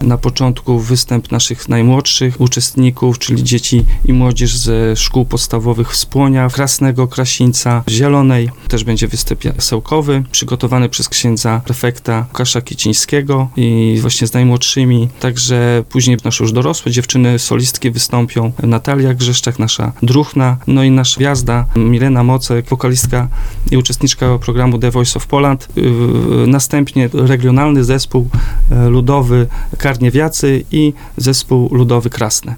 na początku występ naszych najmłodszych uczestników, czyli dzieci i młodzież ze szkół podstawowych w Spłoniach, Krasnego, Krasińca, Zielonej. Też będzie występ jasełkowy, przygotowany przez księdza prefekta Łukasza Kicińskiego i właśnie z najmłodszymi. Także później nasze już dorosłe dziewczyny, solistki wystąpią. Natalia Grzeszczak, nasza druhna, no i nasza gwiazda Milena Mocek, wokalistka i uczestniczka programu The Voice of Poland. Następnie regionalny zespół ludowy Karniewiacy i zespół ludowy Krasne.